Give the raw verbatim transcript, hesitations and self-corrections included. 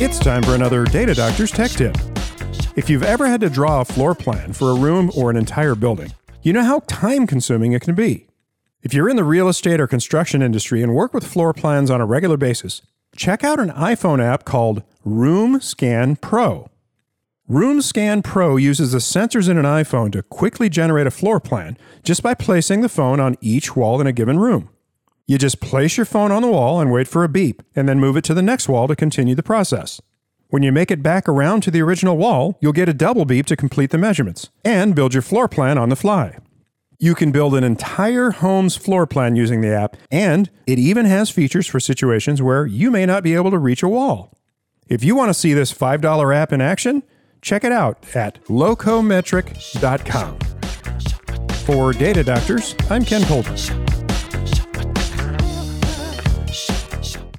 It's time for another Data Doctor's Tech Tip. If you've ever had to draw a floor plan for a room or an entire building, you know how time-consuming it can be. If you're in the real estate or construction industry and work with floor plans on a regular basis, check out an iPhone app called RoomScan Pro. RoomScan Pro uses the sensors in an iPhone to quickly generate a floor plan just by placing the phone on each wall in a given room. You just place your phone on the wall and wait for a beep, and then move it to the next wall to continue the process. When you make it back around to the original wall, you'll get a double beep to complete the measurements and build your floor plan on the fly. You can build an entire home's floor plan using the app, and it even has features for situations where you may not be able to reach a wall. If you want to see this five dollar app in action, check it out at locometric dot com. For Data Doctors, I'm Ken Poulter.